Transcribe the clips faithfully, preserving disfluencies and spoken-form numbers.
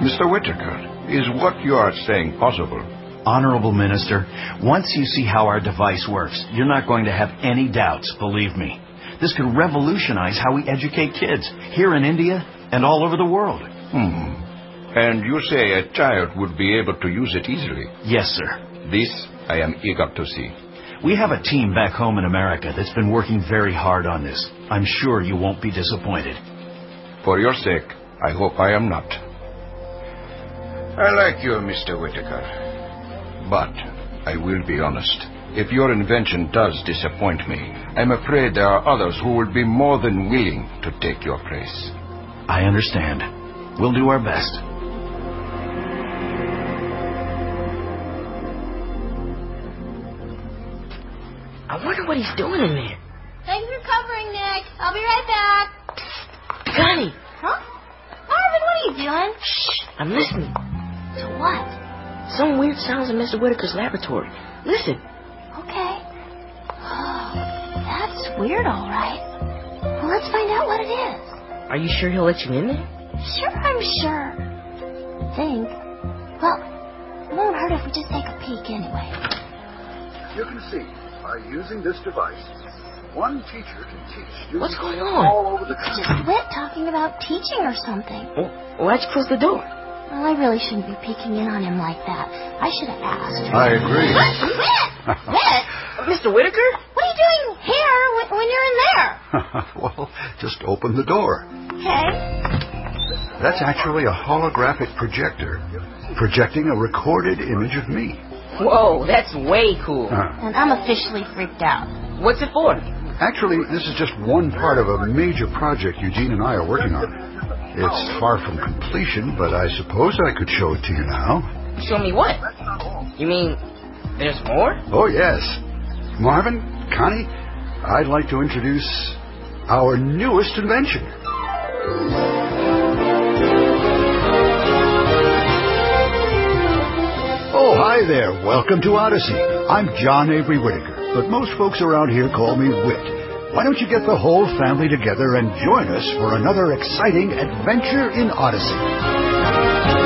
Mister Whitaker, is what you are saying possible? Honorable Minister, once you see how our device works, you're not going to have any doubts, believe me. This could revolutionize how we educate kids, here in India and all over the world. Hmm. And you say a child would be able to use it easily? Yes, sir. This I am eager to see. We have a team back home in America that's been working very hard on this. I'm sure you won't be disappointed. For your sake, I hope I am not. I like you, Mister Whitaker. But I will be honest. If your invention does disappoint me, I'm afraid there are others who will be more than willing to take your place. I understand. We'll do our best. I wonder what he's doing in there. Thanks for covering, Nick. I'll be right back. Connie! Huh? Marvin, what are you doing? Shh! I'm listening. To what? Some weird sounds in Mister Whitaker's laboratory. Listen. Okay. Oh, that's weird, all right. Well, let's find out what it is. Are you sure he'll let you in there? Sure, I'm sure. Think. Well, it won't hurt if we just take a peek anyway. You can see, by using this device, one teacher can teach students What's going on? all over the country. Just Whit talking about teaching or something. Well, why'd you close the door? Well, I really shouldn't be peeking in on him like that. I should have asked. I agree. Whit! Whit! Mister Whitaker? What are you doing here when, when you're in there? Well, just open the door. Okay. That's actually a holographic projector projecting a recorded image of me. Whoa, that's way cool. Uh, And I'm officially freaked out. What's it for? actually, this is just one part of a major project Eugene and I are working on. It's far from completion, but I suppose I could show it to you now. Show me what? You mean there's more? Oh, yes. Marvin, Connie, I'd like to introduce our newest invention. Oh, hi there. Welcome to Odyssey. I'm John Avery Whitaker, but most folks around here call me Whit. Why don't you get the whole family together and join us for another exciting adventure in Odyssey?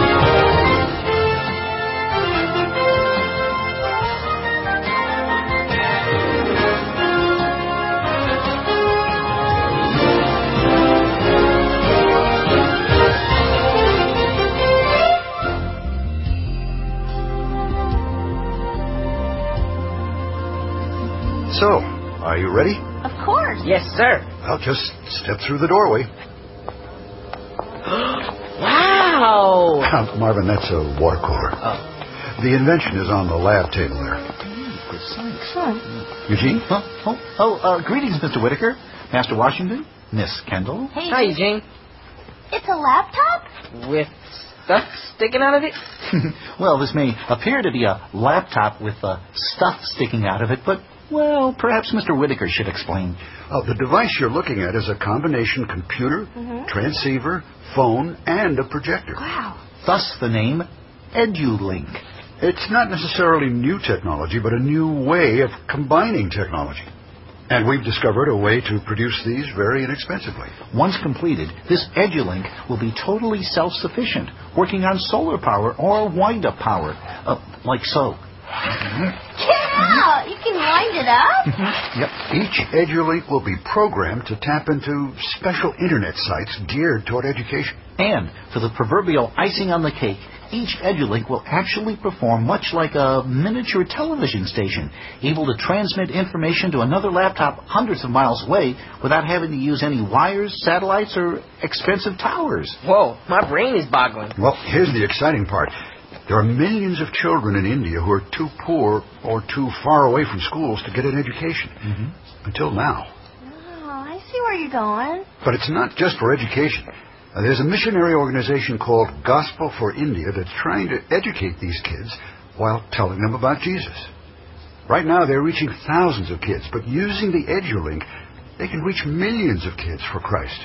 So, are you ready? Of course. Yes, sir. Well, just step through the doorway. Wow! Uh, Marvin, that's a water cooler. Oh. The invention is on the lab table there. Excellent. Eugene? Huh? Oh, oh uh, greetings, Mister Whitaker, Master Washington, Miss Kendall. Hey, Hi, Eugene. it's a laptop? With stuff sticking out of it? Well, this may appear to be a laptop with uh, stuff sticking out of it, but, well, perhaps Mister Whitaker should explain. Uh, the device you're looking at is a combination computer, Mhm. transceiver, phone, and a projector. Wow. Thus the name EduLink. It's not necessarily new technology, but a new way of combining technology. And we've discovered a way to produce these very inexpensively. Once completed, this EduLink will be totally self-sufficient, working on solar power or wind-up power, uh, like so. Get out! You can wind it up? Yep. Each EduLink will be programmed to tap into special internet sites geared toward education. And for the proverbial icing on the cake, each EduLink will actually perform much like a miniature television station, able to transmit information to another laptop hundreds of miles away without having to use any wires, satellites, or expensive towers. Whoa, my brain is boggling. Well, here's the exciting part. There are millions of children in India who are too poor or too far away from schools to get an education. Mm-hmm. Until now. Oh, I see where you're going. But it's not just for education. Uh, there's a missionary organization called Gospel for India that's trying to educate these kids while telling them about Jesus. Right now, they're reaching thousands of kids, but using the EduLink, they can reach millions of kids for Christ.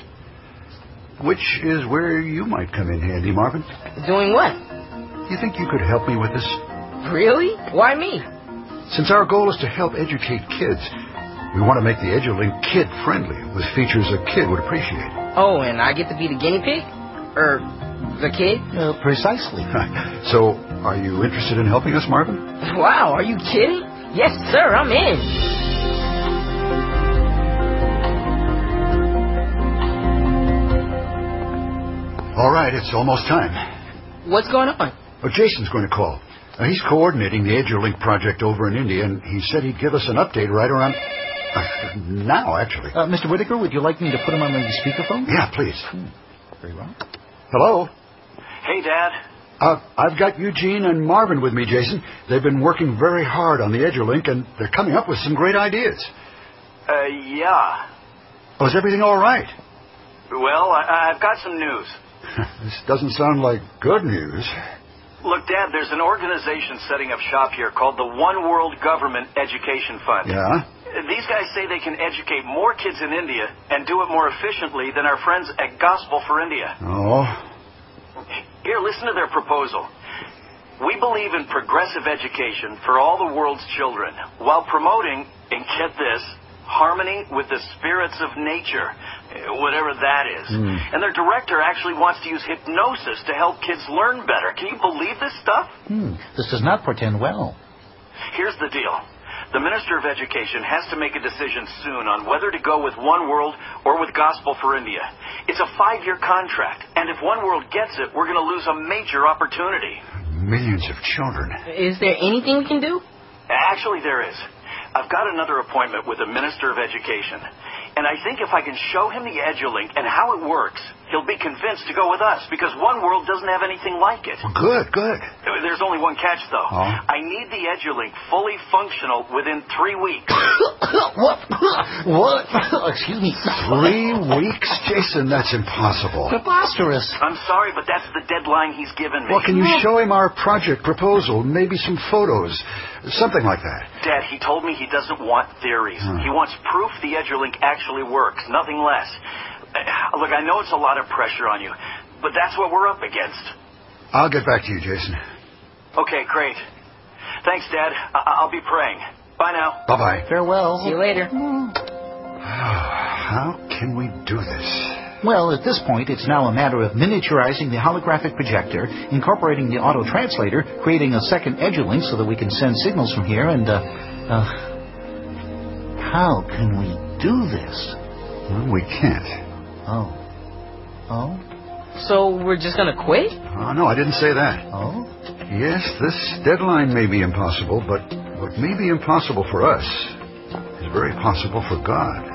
Which is where you might come in handy, Marvin. Doing what? You think you could help me with this? Really? Why me? Since our goal is to help educate kids, we want to make the EduLink kid-friendly with features a kid would appreciate. Oh, and I get to be the guinea pig? Or The kid? Uh, precisely. So, are you interested in helping us, Marvin? Wow, are you kidding? Yes, sir, I'm in. All right, it's almost time. What's going on? Well, Jason's going to call. Uh, he's coordinating the EduLink project over in India, and he said he'd give us an update right around... Uh, now, actually. Uh, Mister Whitaker, would you like me to put him on the speakerphone? Yeah, please. Hmm. Very well. Hello? Hey, Dad. Uh, I've got Eugene and Marvin with me, Jason. They've been working very hard on the EduLink, and they're coming up with some great ideas. Uh, yeah. Oh, is everything all right? Well, I- I've got some news. This doesn't sound like good news. Look, Dad, there's an organization setting up shop here called the One World Government Education Fund. Yeah? These guys say they can educate more kids in India and do it more efficiently than our friends at Gospel for India. Oh? Here, listen to their proposal. We believe in progressive education for all the world's children while promoting, and get this, harmony with the spirits of nature, whatever that is. Mm. And their director actually wants to use hypnosis to help kids learn better. Can you believe this stuff? Hmm. This does not portend well. Here's the deal. The Minister of Education has to make a decision soon on whether to go with One World or with Gospel for India. It's a five-year contract, and if One World gets it, we're going to lose a major opportunity. Millions of children. Is there anything we can do? Actually, there is. I've got another appointment with the Minister of Education, and I think if I can show him the EduLink and how it works, he'll be convinced to go with us, because One World doesn't have anything like it. Well, good, good. There's only one catch, though. Oh? I need the EduLink fully functional within three weeks. What? What? Excuse me. Three weeks? Jason, that's impossible. Preposterous. I'm sorry, but that's the deadline he's given me. Well, can you show him our project proposal? Maybe some photos. Something like that. Dad, he told me he doesn't want theories. Hmm. He wants proof the EduLink actually works, nothing less. Uh, Look, I know it's a lot of pressure on you, but that's what we're up against. I'll get back to you, Jason. Okay, great. Thanks, Dad. I- I'll be praying. Bye now. Bye-bye. Farewell. See you later. How can we do this? Well, at this point, it's now a matter of miniaturizing the holographic projector, incorporating the auto-translator, creating a second EduLink so that we can send signals from here, and, uh, uh, how can we do this? Well, we can't. Oh. Oh? So we're just gonna quit? Oh, no, I didn't say that. Oh? Yes, this deadline may be impossible, but what may be impossible for us is very possible for God.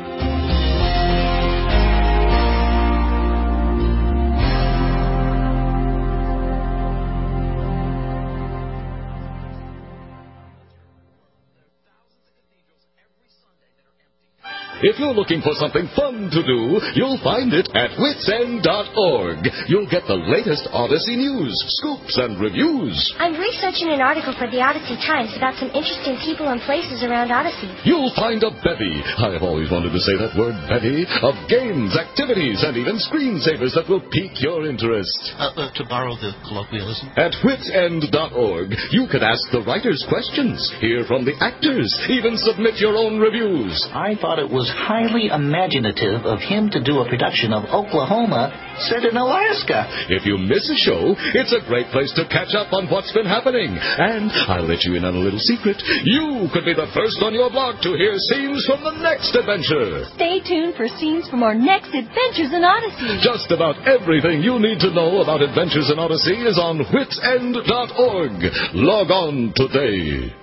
If you're looking for something fun to do, you'll find it at wits end dot org. You'll get the latest Odyssey news, scoops, and reviews. I'm researching an article for the Odyssey Times about some interesting people and places around Odyssey. You'll find a bevy, I have always wanted to say that word bevy, of games, activities, and even screensavers that will pique your interest. Uh, uh, to borrow the colloquialism. At wits end dot org, you can ask the writers questions, hear from the actors, even submit your own reviews. I thought it was highly imaginative of him to do a production of Oklahoma set in Alaska. If you miss a show, it's a great place to catch up on what's been happening. And I'll let you in on a little secret. You could be the first on your blog to hear scenes from the next adventure. Stay tuned for scenes from our next Adventures in Odyssey. Just about everything you need to know about Adventures in Odyssey is on wits end dot org. Log on today.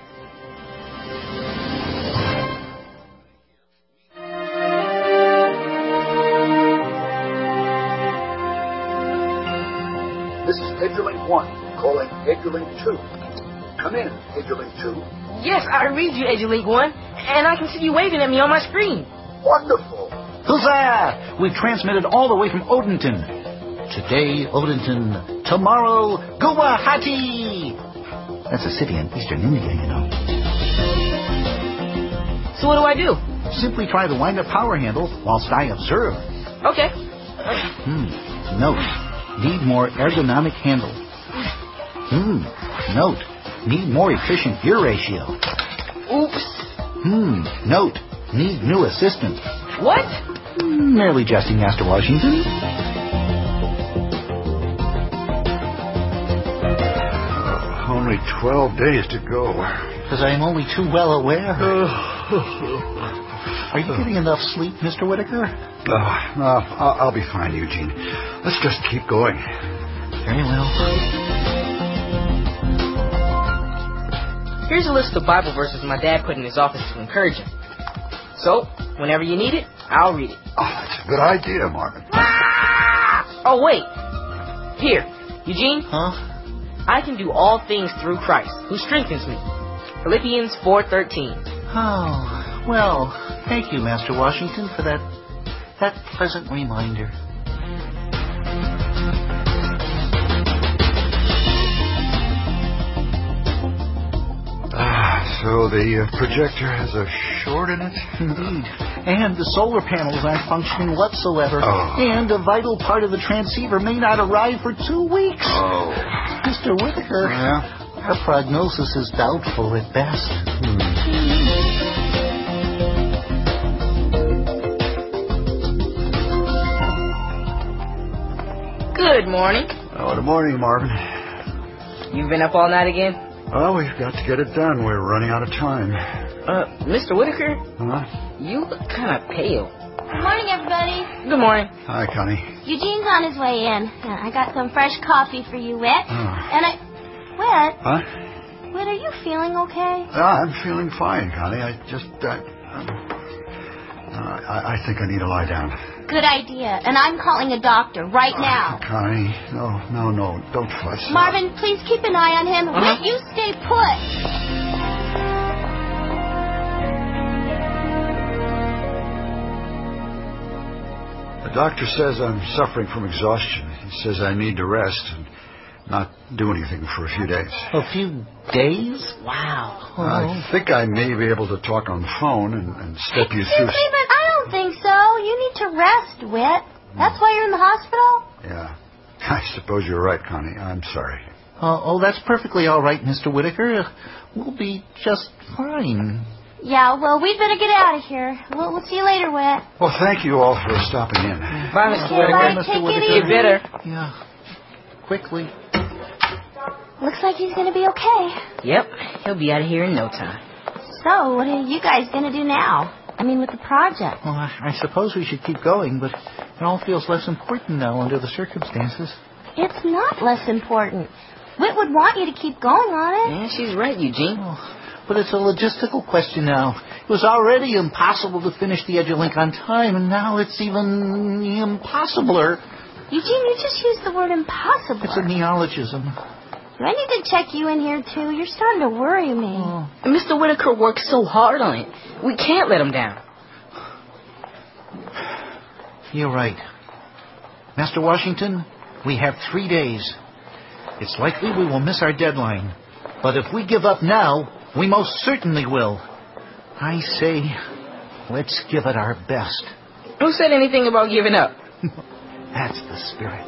This is EduLink one, calling EduLink two. Come in, EduLink two. Yes, I read you, EduLink one, and I can see you waving at me on my screen. Wonderful. Huzzah! We've transmitted all the way from Odenton. Today, Odenton. Tomorrow, Guwahati. That's a city in eastern India, you know. So what do I do? Simply try the wind-up power handle whilst I observe. Okay. Hmm. Note. Need more ergonomic handle. Hmm. Note. Need more efficient gear ratio. Oops. Hmm. Note. Need new assistant. What? Merely jesting, Master Washington. only twelve days to go. Because I am only too well aware. Are you getting enough sleep, Mister Whitaker? Oh, no, I'll, I'll be fine, Eugene. Let's just keep going. Very well. Here's a list of Bible verses my dad put in his office to encourage him. So, whenever you need it, I'll read it. Oh, that's a good idea, Marvin. Oh, wait. Here, Eugene. Huh? I can do all things through Christ, who strengthens me. Philippians four thirteen. Oh, well, thank you, Master Washington, for that, that pleasant reminder. So the uh, projector has a short in it? Indeed. And the solar panels aren't functioning whatsoever. Oh. And a vital part of the transceiver may not arrive for two weeks. Oh. Mister Whitaker, Yeah? our prognosis is doubtful at best. Hmm. Good morning. Oh, good morning, Marvin. You've been up all night again? Well, we've got to get it done. We're running out of time. Uh, Mister Whitaker? Huh? You look kind of pale. Good morning, everybody. Good morning. Hi, Connie. Eugene's on his way in. Uh, I got some fresh coffee for you, Whit. Oh. And I... Whit? Huh? Whit, are you feeling okay? Yeah, I'm feeling fine, Connie. I just... Uh, um, uh, I, I think I need to lie down. Good idea. And I'm calling a doctor right Oh, now. Connie, no, no, no. Don't fuss. Marvin, please keep an eye on him. Uh-huh. Whit, you stay put. The doctor says I'm suffering from exhaustion. He says I need to rest and not do anything for a few days. A few days? Wow. Oh. I think I may be able to talk on the phone and, and step you Excuse through. me, but I don't think so. You need to rest, Whit. That's why you're in the hospital? Yeah. I suppose you're right, Connie. I'm sorry. Uh, oh, that's perfectly all right, Mister Whitaker. Uh, we'll be just fine. Yeah, well, we'd better get out of here. We'll, we'll see you later, Whit. Well, thank you all for stopping in. Bye, Mister Okay, Whitaker. bye. Mister Take it Whitaker. Get easy. better. Yeah. Quickly. Looks like he's going to be okay. Yep, he'll be out of here in no time. So, what are you guys going to do now? I mean, with the project. Well, I, I suppose we should keep going, but it all feels less important now under the circumstances. It's not less important. Whit would want you to keep going on it. Yeah, she's right, Eugene. Oh, but it's a logistical question now. It was already impossible to finish the Edulink on time, and now it's even impossibler. Eugene, you just used the word impossible. It's a neologism. Do I need to check you in here, too? You're starting to worry me. Oh. Mister Whitaker worked so hard on it. We can't let him down. You're right. Master Washington, we have three days. It's likely we will miss our deadline. But if we give up now, we most certainly will. I say, let's give it our best. Who said anything about giving up? That's the spirit.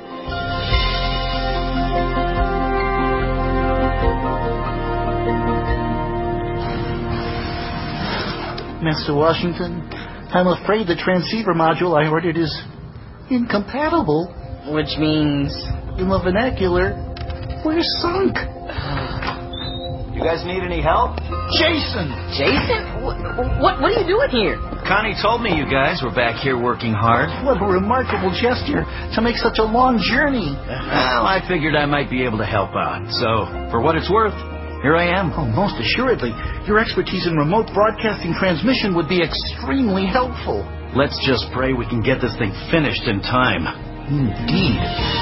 Master Washington, I'm afraid the transceiver module I ordered is incompatible. Which means... In the vernacular, we're sunk. You guys need any help? Jason! Jason? What, what, what are you doing here? Connie told me you guys were back here working hard. What a remarkable gesture to make such a long journey. Well, I figured I might be able to help out. So, for what it's worth, here I am. Oh, most assuredly. Your expertise in remote broadcasting transmission would be extremely helpful. Let's just pray we can get this thing finished in time. Indeed.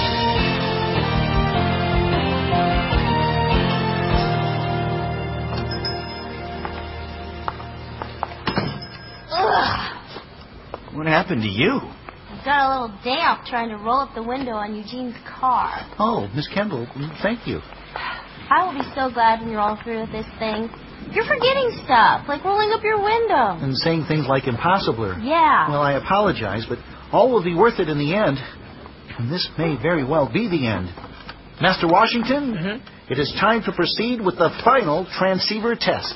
What happened to you? I got a little damp trying to roll up the window on Eugene's car. Oh, Miss Kendall, thank you. I will be so glad when you're all through with this thing. You're forgetting stuff, like rolling up your window. And saying things like impossibler. Yeah. Well, I apologize, but all will be worth it in the end. And this may very well be the end. Master Washington, Mm-hmm. it is time to proceed with the final transceiver test.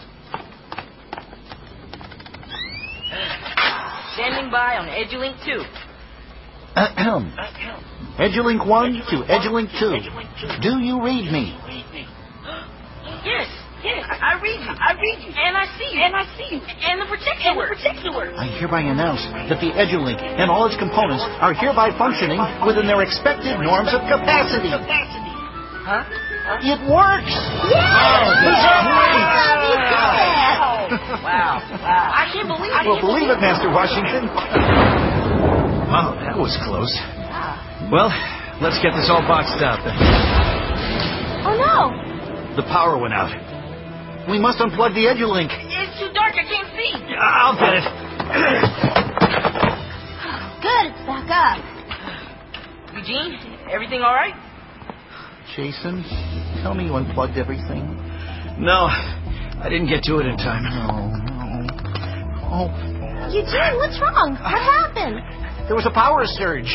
Standing by on Edulink two. Ahem. Edulink one to Edulink two. Do you read me? Yes, yes. I, I read you. I read you. And I see you. And I see you. And the particular. And the particular. I hereby announce that the EduLink and all its components are hereby functioning within their expected norms of capacity. Huh? It works! Yes! Wow. Wow. I can't believe it. Well, believe it, Master Washington. Wow, that was close. Well, let's get this all boxed up. Oh, no. The power went out. We must unplug the EduLink. It's too dark. I can't see. I'll get it. Good, it's back up. Eugene, everything all right? Jason, tell me you unplugged everything. No, I didn't get to it in time. No, no. Oh, Eugene, what's wrong? What happened? there was a power surge.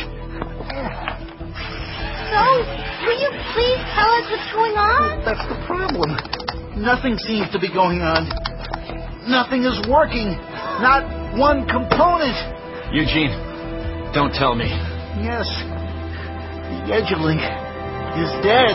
So, will you please tell us what's going on? That's the problem. Nothing seems to be going on. Nothing is working. Not one component. Eugene, don't tell me. Yes, the EduLink is dead.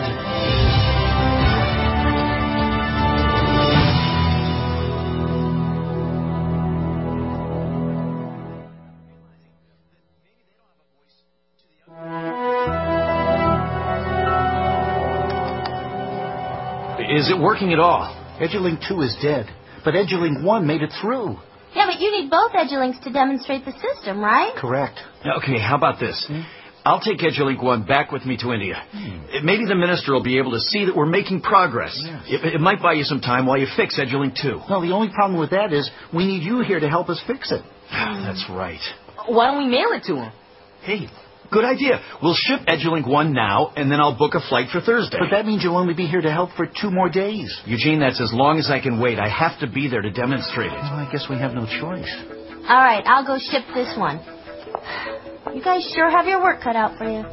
Is it working at all? EduLink two is dead, but EduLink one made it through. Yeah, but you need both EduLinks to demonstrate the system, right? Correct. Okay, how about this? Hmm? I'll take EduLink one back with me to India. Hmm. Maybe the minister will be able to see that we're making progress. Yes. It, it might buy you some time while you fix EduLink two. No, the only problem with that is we need you here to help us fix it. That's right. Why don't we mail it to him? Hey, good idea. We'll ship EduLink one now, and then I'll book a flight for Thursday. But that means you'll only be here to help for two more days. Eugene, that's as long as I can wait. I have to be there to demonstrate it. Well, I guess we have no choice. All right, I'll go ship this one. You guys sure have your work cut out for you.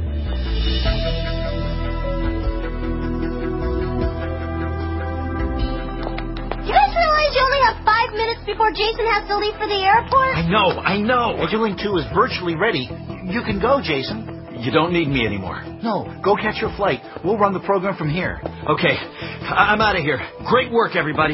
You guys realize you only have five minutes before Jason has to leave for the airport? I know, I know. EduLink two is virtually ready. You can go, Jason. You don't need me anymore. No, go catch your flight. We'll run the program from here. Okay, I- I'm out of here. Great work, everybody.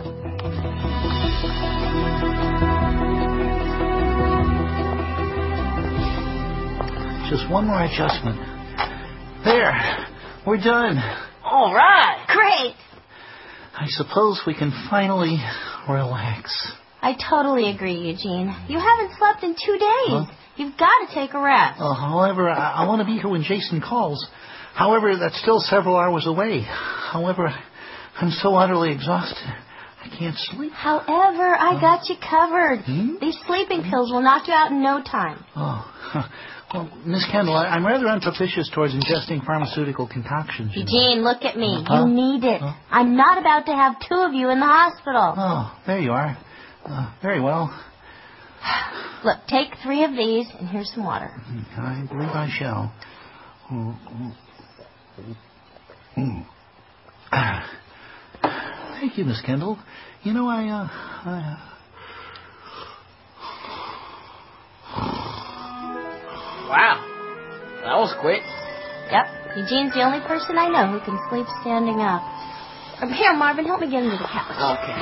Just one more adjustment. There. We're done. All right. Great. I suppose we can finally relax. I totally agree, Eugene. You haven't slept in two days. Huh? You've got to take a rest. Uh, however, I, I want to be here when Jason calls. However, that's still several hours away. However, I'm so utterly exhausted. I can't sleep. However, I uh, got you covered. Hmm? These sleeping pills will knock you out in no time. Oh, well, Miss Kendall, I, I'm rather unpropitious towards ingesting pharmaceutical concoctions. Eugene, look at me. Huh? You need it. Huh? I'm not about to have two of you in the hospital. Oh, there you are. Uh, very well. Look, take three of these, and here's some water. I believe I shall. Thank you, Miss Kendall. You know, I, uh, I, uh... Wow. That was quick. Yep. Eugene's the only person I know who can sleep standing up. Um, here, Marvin, help me get into the couch. Okay.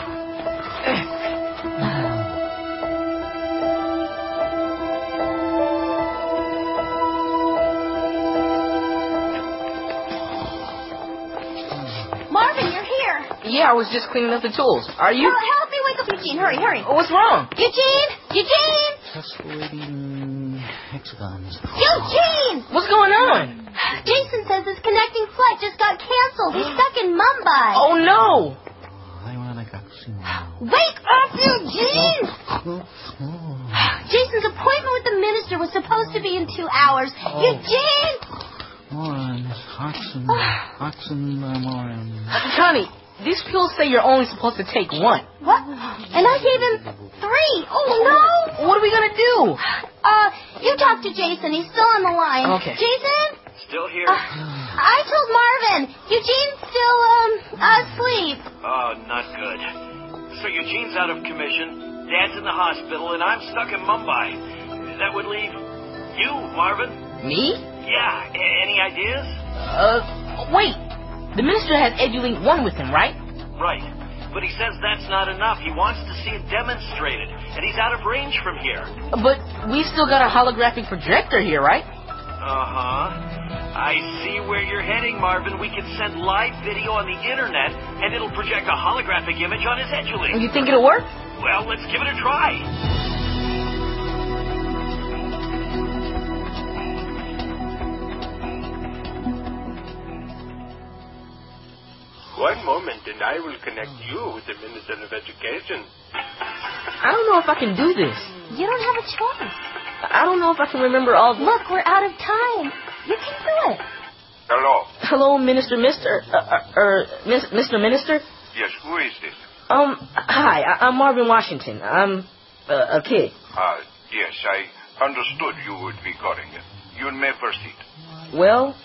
Marvin, you're here. Yeah, I was just cleaning up the tools. Are you? Well, help me wake up Eugene. Hurry, hurry. Oh, what's wrong? Eugene! Eugene! Testing hexagons. Eugene! What's going on? Jason says his connecting flight just got canceled. He's stuck in Mumbai. Oh, no. Wake up, Eugene! Jason's appointment with the minister was supposed to be in two hours. Oh. Eugene! Orange, oxen, oxen, orange. Connie, these pills say you're only supposed to take one. What? And I gave him three. Oh, no. What are we going to do? Uh, you talk to Jason. He's still on the line. Okay. Jason? Still here? Uh, I told Marvin. Eugene's still, um, asleep. Oh, not good. So Eugene's out of commission, Dad's in the hospital, and I'm stuck in Mumbai. That would leave you, Marvin. Me? Yeah. A- any ideas? Uh, wait. The minister has EduLink one with him, right? Right. But he says that's not enough. He wants to see it demonstrated. And he's out of range from here. But we've still got a holographic projector here, right? Uh-huh. I see where you're heading, Marvin. We can send live video on the internet, and it'll project a holographic image on his EduLink. You think it'll work? Well, let's give it a try. One moment, and I will connect you with the Minister of Education. I don't know if I can do this. You don't have a choice. I don't know if I can remember all the... Look, we're out of time. You can do it. Hello. Hello, Minister, Mister, uh, uh, er, Mis- Mister Minister? Yes, who is this? Um, hi, I- I'm Marvin Washington. I'm uh, a kid. Ah, yes, I understood you would be calling. You may proceed. Well,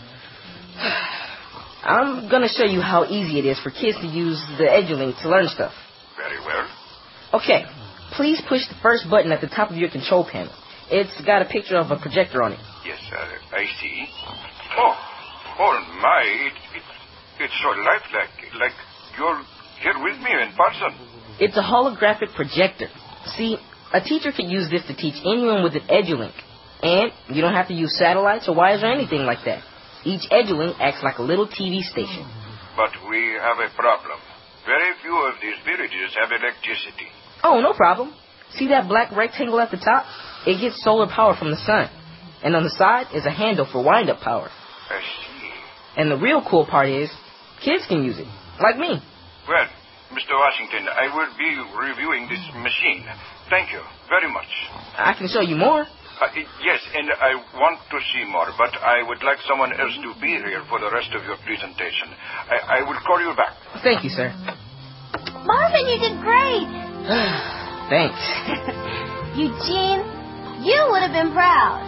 I'm going to show you how easy it is for kids to use the EduLink to learn stuff. Very well. Okay, please push the first button at the top of your control panel. It's got a picture of a projector on it. Yes, uh, I see. Oh, oh my, it, it, it's so lifelike, like you're here with me in person. It's a holographic projector. See, a teacher could use this to teach anyone with an EduLink. And you don't have to use satellites or wires or anything like that. Each EduLink acts like a little T V station. But we have a problem. Very few of these villages have electricity. Oh, no problem. See that black rectangle at the top? It gets solar power from the sun. And on the side is a handle for wind-up power. I see. And the real cool part is, kids can use it, like me. Well, Mister Washington, I will be reviewing this machine. Thank you very much. I can show you more. Uh, yes, and I want to see more, but I would like someone else to be here for the rest of your presentation. I, I will call you back. Thank you, sir. Marvin, you did great. Thanks. Eugene, you would have been proud.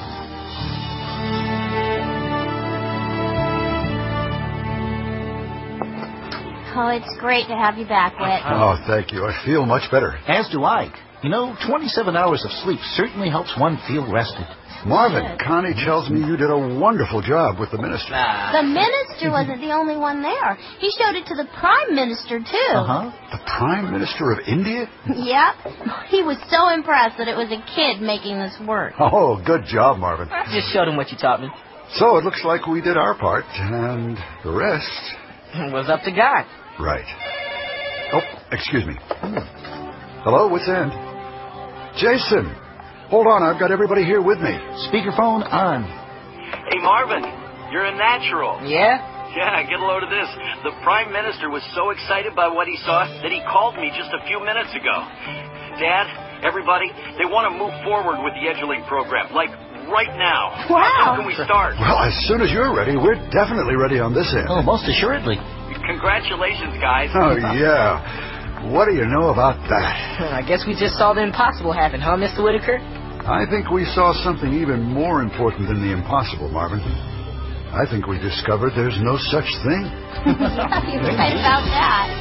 Oh, it's great to have you back, Whit. Oh, thank you. I feel much better. As do I. You know, twenty-seven hours of sleep certainly helps one feel rested. Marvin, Connie tells me you did a wonderful job with the minister. The minister wasn't the only one there. He showed it to the Prime Minister, too. Uh-huh. The Prime Minister of India? Yep. He was so impressed that it was a kid making this work. Oh, good job, Marvin. I just showed him what you taught me. So it looks like we did our part, and the rest... It was up to God. Right. Oh, excuse me. Hello, what's end? Jason, hold on, I've got everybody here with me. Speakerphone on. Hey, Marvin, you're a natural. Yeah? Yeah, get a load of this. The Prime Minister was so excited by what he saw that he called me just a few minutes ago. Dad, everybody, they want to move forward with the EduLink program, like right now. Wow. How can we start? Well, as soon as you're ready, we're definitely ready on this end. Oh, most assuredly. Congratulations, guys. Oh, yeah. What do you know about that? I guess we just saw the impossible happen, huh, Mister Whitaker? I think we saw something even more important than the impossible, Marvin. I think we discovered there's no such thing. Yeah, you're right about that.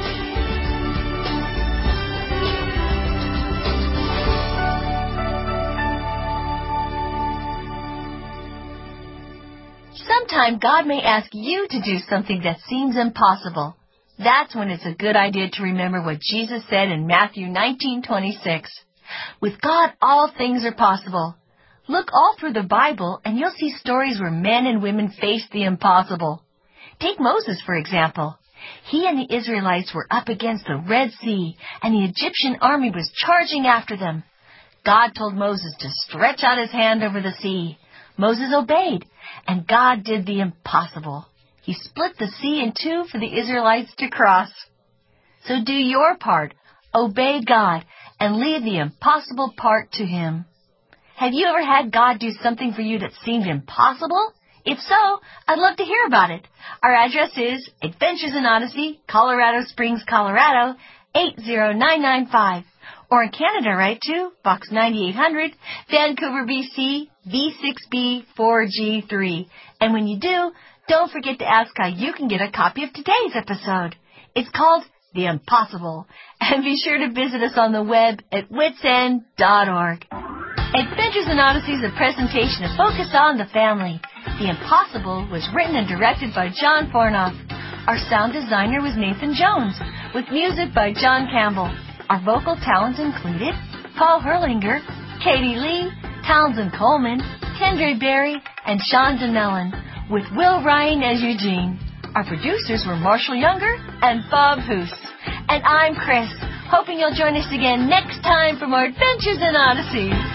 Sometime God may ask you to do something that seems impossible. That's when it's a good idea to remember what Jesus said in Matthew nineteen twenty-six. With God, all things are possible. Look all through the Bible, and you'll see stories where men and women faced the impossible. Take Moses, for example. He and the Israelites were up against the Red Sea, and the Egyptian army was charging after them. God told Moses to stretch out his hand over the sea. Moses obeyed, and God did the impossible. He split the sea in two for the Israelites to cross. So do your part. Obey God and leave the impossible part to Him. Have you ever had God do something for you that seemed impossible? If so, I'd love to hear about it. Our address is Adventures in Odyssey, Colorado Springs, Colorado, eight zero nine nine five. Or in Canada, write to Box ninety-eight hundred, Vancouver, B C, V six B four G three. And when you do, don't forget to ask how you can get a copy of today's episode. It's called The Impossible. And be sure to visit us on the web at wits end dot org. Adventures in Odyssey is a presentation of Focus on the Family. The Impossible was written and directed by John Fornoff. Our sound designer was Nathan Jones, with music by John Campbell. Our vocal talents included Paul Herlinger, Katie Lee, Townsend Coleman, Kendra Berry, and Sean Donnellan, with Will Ryan as Eugene. Our producers were Marshall Younger and Bob Hoos. And I'm Chris, hoping you'll join us again next time for more Adventures in Odyssey.